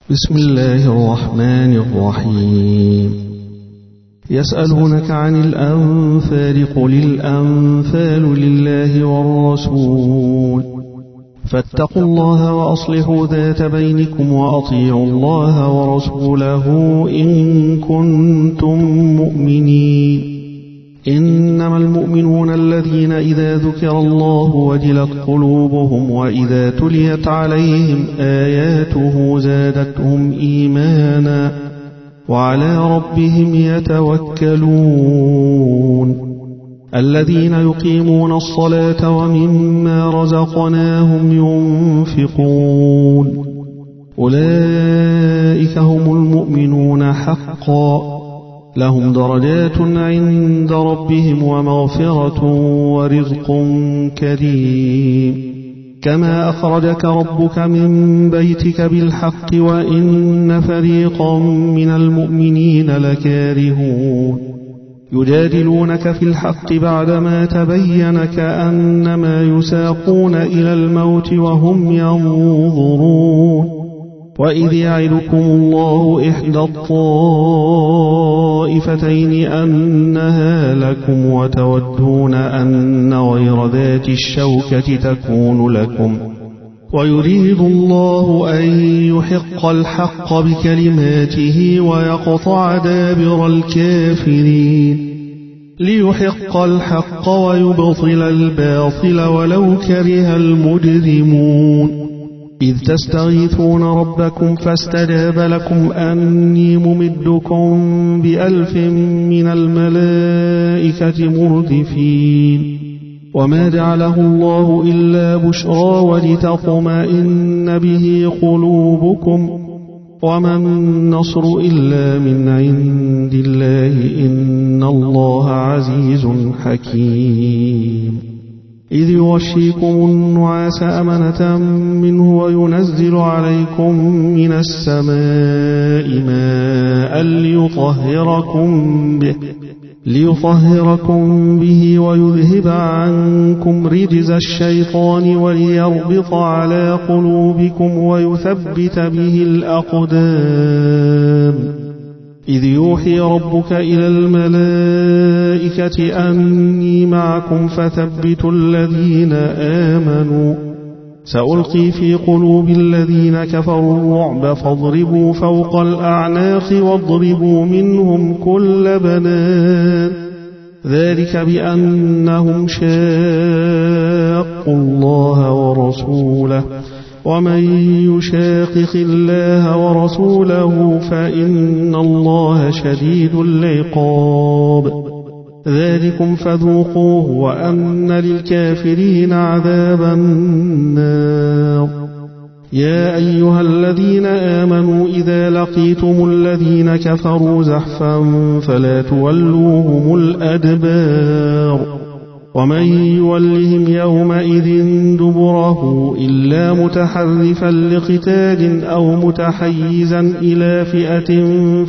بسم الله الرحمن الرحيم. يسألونك عن الأنفال قل الأنفال لله والرسول فاتقوا الله وأصلحوا ذات بينكم وأطيعوا الله ورسوله إن كنتم مؤمنين. إنما المؤمنون الذين إذا ذكر الله وجلت قلوبهم وإذا تليت عليهم آياته زادتهم إيمانا وعلى ربهم يتوكلون. الذين يقيمون الصلاة ومما رزقناهم ينفقون أولئك هم المؤمنون حقا لهم درجات عند ربهم ومغفرة ورزق كريم. كما أخرجك ربك من بيتك بالحق وإن فريقا من المؤمنين لكارهون يجادلونك في الحق بعدما تبين كأنما يساقون إلى الموت وهم ينظرون. وإذ يعدكم الله إحدى الطائفتين أنها لكم وتودون أن غير ذات الشوكة تكون لكم ويريد الله أن يحق الحق بكلماته ويقطع دابر الكافرين ليحق الحق ويبطل الباطل ولو كره المجرمون. إذ تستغيثون ربكم فاستجاب لكم أني ممدكم ب1000 من الملائكة مردفين. وما جعله الله إلا بشرى ولتطمئن به قلوبكم وما النصر إلا من عند الله إن الله عزيز حكيم. إذ يغشيكم النعاس أمنة منه وينزل عليكم من السماء ماء ليطهركم به ويذهب عنكم رجز الشيطان وليربط على قلوبكم ويثبت به الأقدام. إذ يوحي ربك إلى الملائكة أني معكم فثبتوا الذين آمنوا سألقي في قلوب الذين كفروا الرعب فاضربوا فوق الأعناق واضربوا منهم كل بنان ذلك بأنهم شاقوا الله ورسوله ومن يشاقق الله ورسوله فإن الله شديد العقاب. ذلكم فذوقوه وأن للكافرين عذاب النار. يا أيها الذين آمنوا إذا لقيتم الذين كفروا زحفا فلا تولوهم الأدبار. ومن يولهم يومئذ دبره إلا متحرفا لقتال أو متحيزا إلى فئة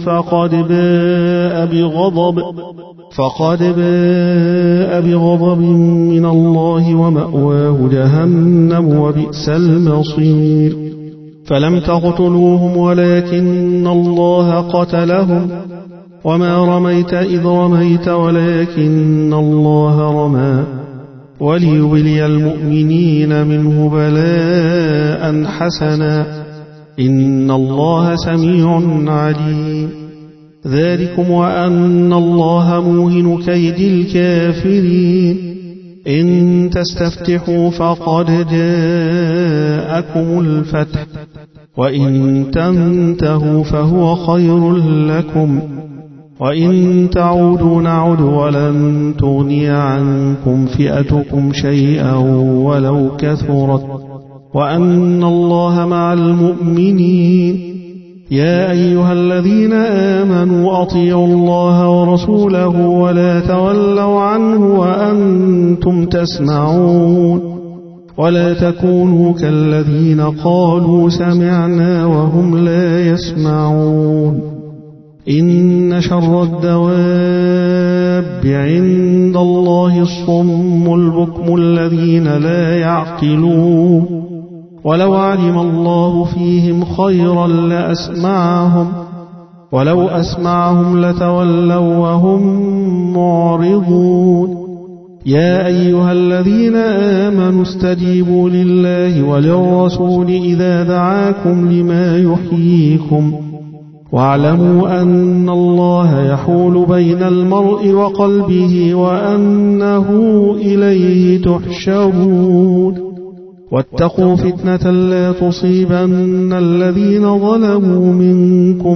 فقد باء بغضب من الله ومأواه جهنم وبئس المصير. فلم تقتلوهم ولكن الله قتلهم وما رميت إذ رميت ولكن الله رمى وليبلي المؤمنين منه بلاء حسنا إن الله سميع عليم. ذلكم وأن الله موهن كيد الكافرين. إن تستفتحوا فقد جاءكم الفتح وإن تنتهوا فهو خير لكم وإن تعودوا نعد ولن تغني عنكم فئتكم شيئا ولو كثرت وأن الله مع المؤمنين. يا أيها الذين آمنوا أطيعوا الله ورسوله ولا تولوا عنه وأنتم تسمعون ولا تكونوا كالذين قالوا سمعنا وهم لا يسمعون. إن شر الدواب عند الله الصم البكم الذين لا يعقلون ولو علم الله فيهم خيرا لأسمعهم ولو أسمعهم لتولوا وهم معرضون يا أيها الذين آمنوا استجيبوا لله وللرسول إذا دعاكم لما يحييكم واعلموا أن الله يحول بين المرء وقلبه وأنه إليه تحشرون واتقوا فتنة لا تصيبن الذين ظلموا منكم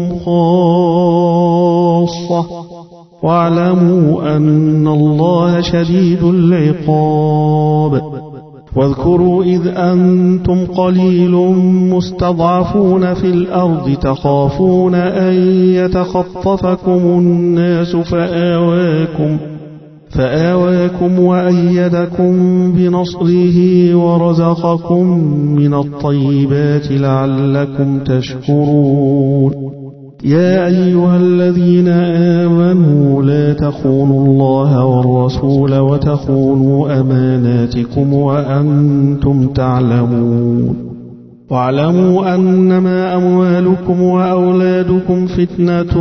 خاصة واعلموا أن الله شديد العقاب واذكروا إذ أنتم قليل مستضعفون في الأرض تخافون أن يتخطفكم الناس فآواكم وأيدكم بنصره ورزقكم من الطيبات لعلكم تشكرون يا أيها الذين آمنوا لا تخونوا الله والرسول وتخونوا أماناتكم وأنتم تعلمون واعلموا أنما أموالكم وأولادكم فتنة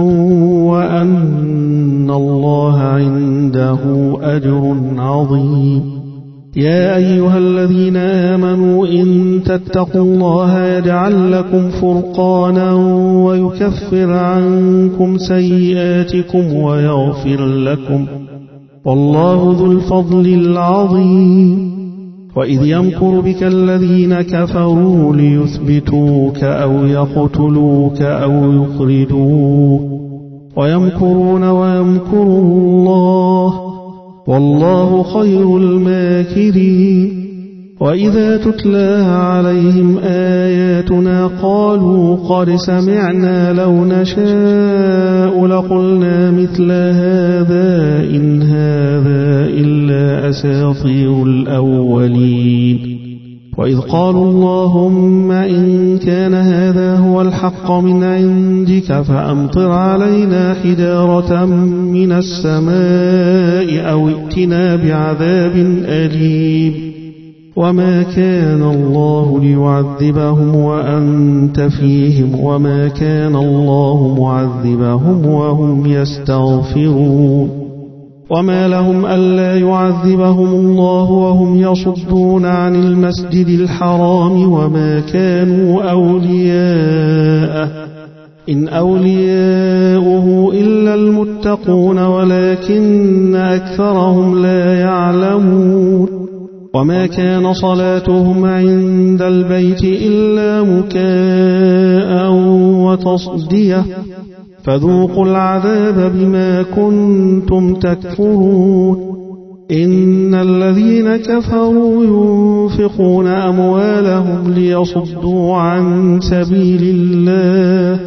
وأن الله عنده أجر عظيم يا أيها الذين آمنوا إن تتقوا الله يجعل لكم فرقانا ويكفر عنكم سيئاتكم ويغفر لكم والله ذو الفضل العظيم وإذ يمكر بك الذين كفروا ليثبتوك أو يقتلوك أو يخرجوك ويمكرون ويمكر الله والله خير الماكرين وإذا تتلى عليهم آياتنا قالوا قد سمعنا لو نشاء لقلنا مثل هذا إن هذا إلا أساطير الأولين وإذ قالوا اللهم إن كان هذا هو الحق من عندك فأمطر علينا حجارة من السماء أو ائتنا بعذاب أليم وما كان الله ليعذبهم وأنت فيهم وما كان الله معذبهم وهم يستغفرون وما لهم ألا يعذبهم الله وهم يصدون عن المسجد الحرام وما كانوا أولياءه إن أولياؤه إلا المتقون ولكن أكثرهم لا يعلمون وما كان صلاتهم عند البيت إلا مكاء وتصدية فذوقوا العذاب بما كنتم تكفرون إن الذين كفروا ينفقون أموالهم ليصدوا عن سبيل الله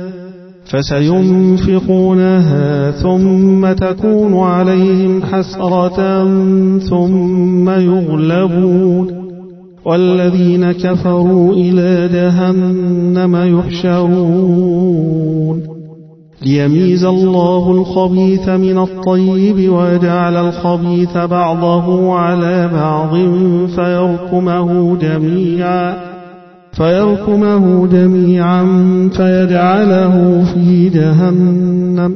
فسينفقونها ثم تكون عليهم حسرة ثم يغلبون والذين كفروا إلى جهنم يحشرون ليميز الله الخبيث من الطيب ويجعل الخبيث بعضه على بعض فيركمه جميعا فيجعله في جهنم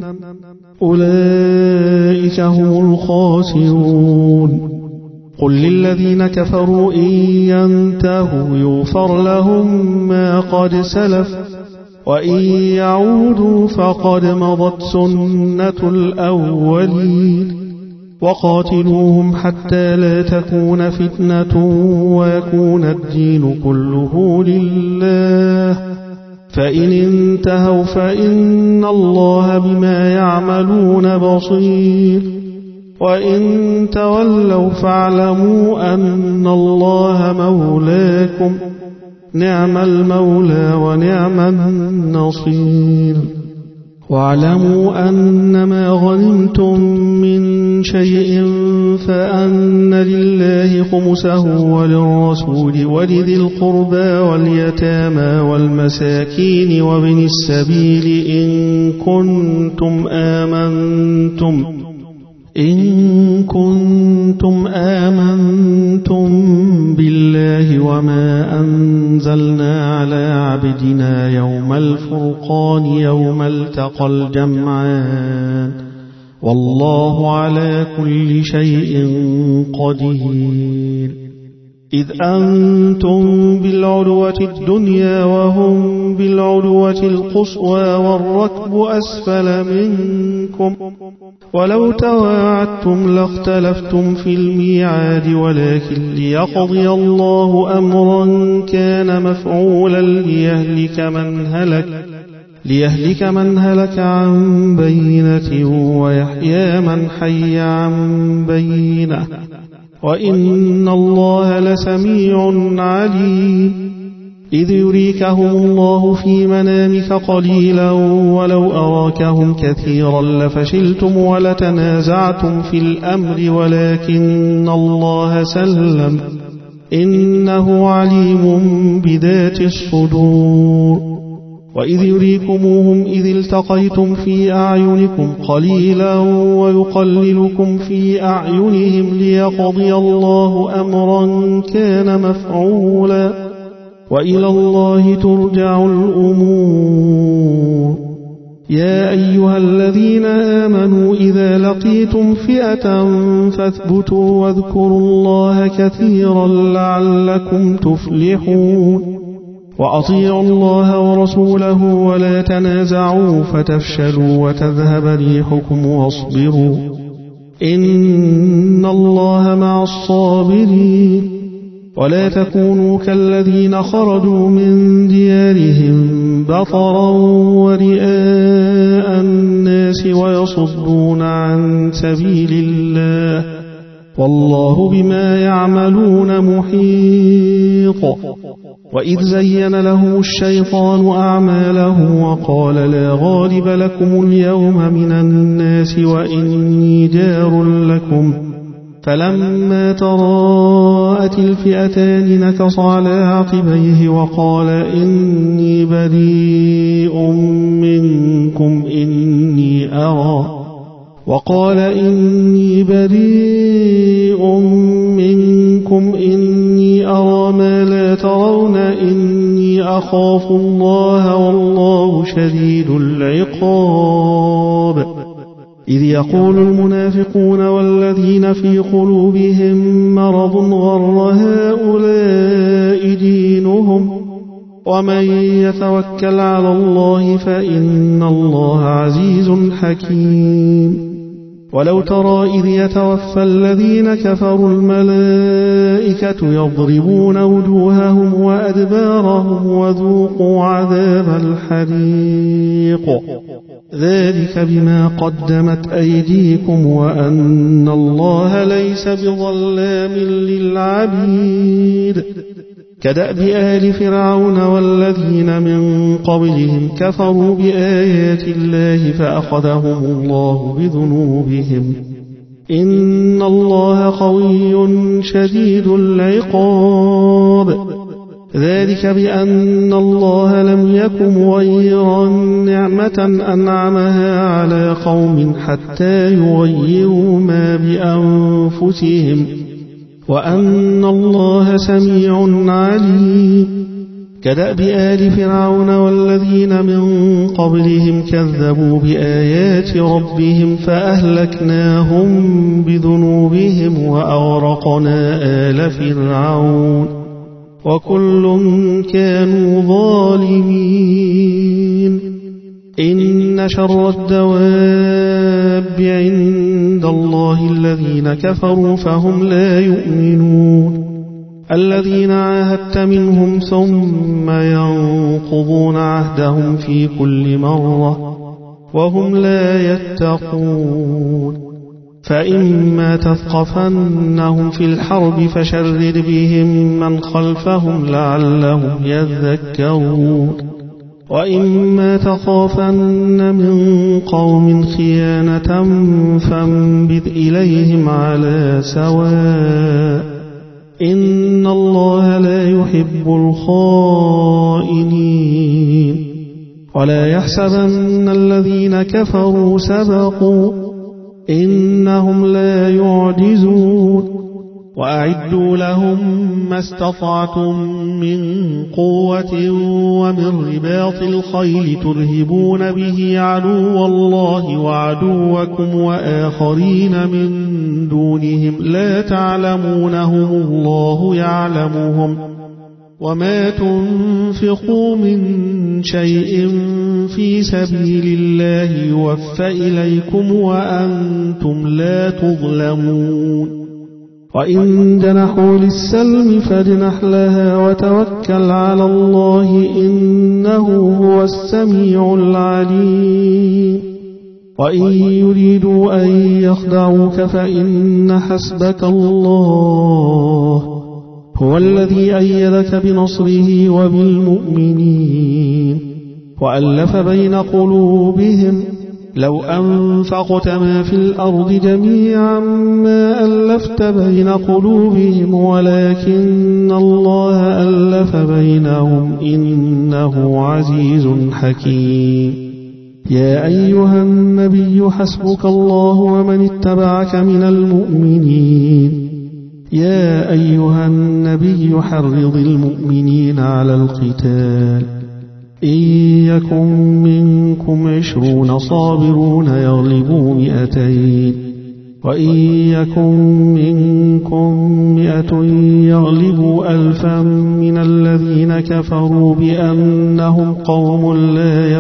أولئك هم الخاسرون قل للذين كفروا إن ينتهوا يغفر لهم ما قد سلف وإن يعودوا فقد مضت سنة الأولين وقاتلوهم حتى لا تكون فتنة ويكون الدين كله لله فإن انتهوا فإن الله بما يعملون بصير وإن تولوا فاعلموا أن الله مولاكم نعم المولى ونعم النصير واعلموا أنما غنمتم من شيء فأن لله خمسه وللرسول ولذي القربى واليتامى والمساكين وابن السبيل إن كنتم آمنتم بالله وما أنتم أنزلنا على عبدنا يوم الفرقان يوم التقى الجمعان والله على كل شيء قدير. إذ أنتم بالعدوة الدنيا وهم بالعدوة القصوى والركب أسفل منكم ولو تواعدتم لاختلفتم في الميعاد ولكن ليقضي الله أمرا كان مفعولا ليهلك من هلك عن بينة ويحيى من حي عن بينة وإن الله لسميع عليم. إذ يريكهم الله في منامك قليلا ولو أراكهم كثيرا لفشلتم ولتنازعتم في الأمر ولكن الله سلم إنه عليم بذات الصدور. وإذ يريكموهم إذ التقيتم في أعينكم قليلا ويقللكم في أعينهم ليقضي الله أمرا كان مفعولا وإلى الله ترجع الأمور. يا أيها الذين آمنوا إذا لقيتم فئة فاثبتوا واذكروا الله كثيرا لعلكم تفلحون. وأطيعوا الله ورسوله ولا تنازعوا فتفشلوا وتذهب ريحكم واصبروا إن الله مع الصابرين. ولا تكونوا كالذين خرجوا من ديارهم بطرا ورئاء الناس ويصدون عن سبيل الله والله بما يعملون محيط. وإذ زين لهم الشيطان أعمالهم وقال لا غالب لكم اليوم من الناس وإني جار لكم فلما تراءت الفئتان نكص على عقبيه وقال إني بريء منكم إني أرى ما لا ترون إني أخاف الله والله شديد العقاب. إذ يقول المنافقون والذين في قلوبهم مرض غر هؤلاء دينهم ومن يتوكل على الله فإن الله عزيز حكيم. ولو ترى إذ يتوفى الذين كفروا الملائكة يضربون وجوههم وأدبارهم وذوقوا عذاب الحريق ذلك بما قدمت أيديكم وأن الله ليس بظلام للعبيد. كدأب آل فرعون والذين من قبلهم كفروا بآيات الله فأخذهم الله بذنوبهم إن الله قوي شديد العقاب. ذلك بأن الله لم يك مغيرا نعمة أنعمها على قوم حتى يغيروا ما بأنفسهم وأن الله سميع عليم. كدأب آل فرعون والذين من قبلهم كذبوا بآيات ربهم فأهلكناهم بذنوبهم وأغرقنا آل فرعون وكل كانوا ظالمين. إن شر الدواب عند الله الذين كفروا فهم لا يؤمنون. الذين عاهدت منهم ثم ينقضون عهدهم في كل مرة وهم لا يتقون. فإما تثقفنهم في الحرب فشرد بهم من خلفهم لعلهم يذكرون. وإما تخافن من قوم خيانة فانبذ إليهم على سواء إن الله لا يحب الخائنين. ولا يحسبن الذين كفروا سبقوا إنهم لا يعجزون. وأعدوا لهم ما استطعتم من قوة ومن رباط الخيل ترهبون به عدو الله وعدوكم وآخرين من دونهم لا تعلمونهم الله يعلمهم وما تنفقوا من شيء في سبيل الله يوفى إليكم وأنتم لا تظلمون وإن جنحوا للسلم فاجنح لها وتوكل على الله إنه هو السميع العليم وإن يريدوا أن يخدعوك فإن حسبك الله هو الذي أيدك بنصره وبالمؤمنين وألف بين قلوبهم لو أنفقت ما في الأرض جميعا ما ألفت بين قلوبهم ولكن الله ألف بينهم إنه عزيز حكيم يا أيها النبي حسبك الله ومن اتبعك من المؤمنين يا أيها النبي حرض المؤمنين على القتال إن يكن منكم 20 صابرون يغلبوا 200 وإن يكن منكم 100 يغلبوا 1000 من الذين كفروا بأنهم قوم لا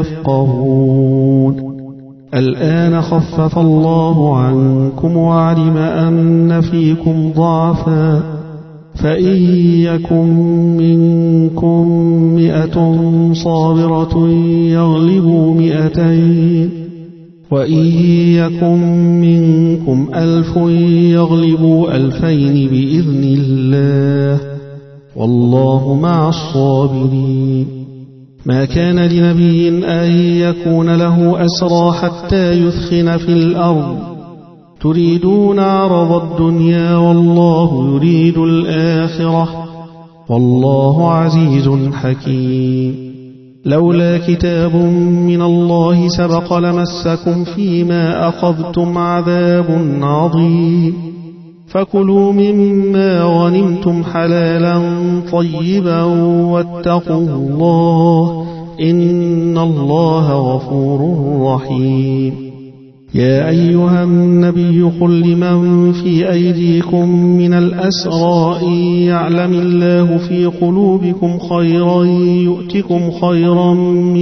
يفقهون الآن خفف الله عنكم وعلم أن فيكم ضعفا فإن يكن منكم 100 صابرة يغلبوا 200 وإن يكن منكم 1000 يغلبوا 2000 بإذن الله والله مع الصابرين ما كان لنبي أن يكون له أسرى حتى يثخن في الأرض تريدون عرض الدنيا والله يريد الآخرة والله عزيز حكيم لولا كتاب من الله سبق لمسكم فيما أخذتم عذاب عظيم فكلوا مما غنمتم حلالا طيبا واتقوا الله إن الله غفور رحيم يا أيها النبي قل لمن في أيديكم من الأسرى إن يعلم الله في قلوبكم خيرا يؤتكم خيرا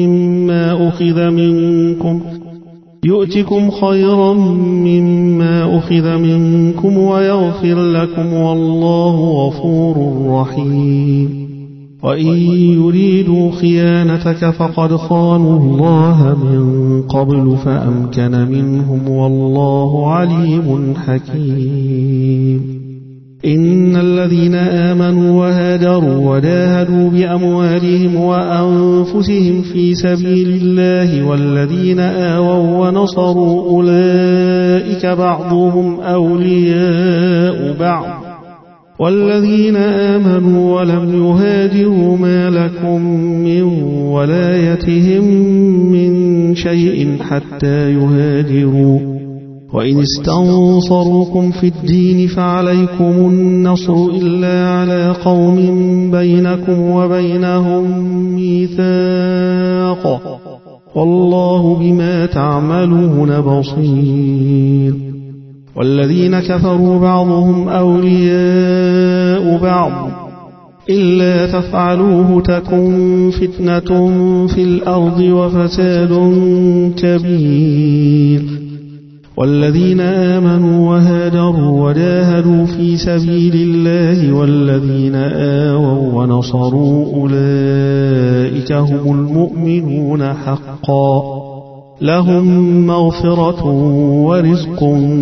مما أخذ منكم ويغفر لكم والله غفور رحيم وإن يريدوا خيانتك فقد خانوا الله من قبل فأمكن منهم والله عليم حكيم إن الذين آمنوا وهاجروا وجاهدوا بأموالهم وأنفسهم في سبيل الله والذين آووا ونصروا أولئك بعضهم أولياء بعض والذين آمنوا ولم يهاجروا ما لكم من ولايتهم من شيء حتى يهاجروا وإن استنصروكم في الدين فعليكم النصر إلا على قوم بينكم وبينهم ميثاق والله بما تعملون بصير والذين كفروا بعضهم أولياء بعض إلا تفعلوه تكن فتنة في الأرض وفساد كبير والذين آمنوا وهاجروا وجاهدوا في سبيل الله والذين آووا ونصروا أولئك هم المؤمنون حقا لهم مغفرة ورزق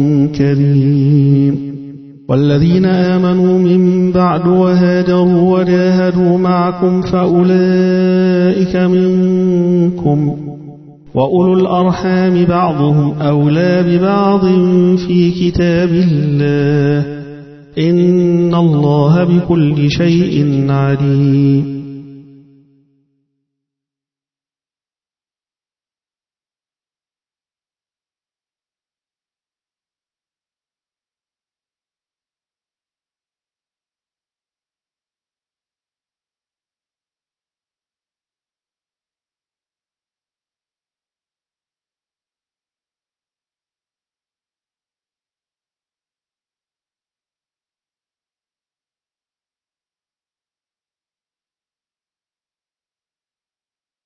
كريم والذين آمنوا من بعد وهاجروا وجاهدوا معكم فأولئك منكم وأولو الأرحام بعضهم أولى ببعض في كتاب الله إن الله بكل شيء عليم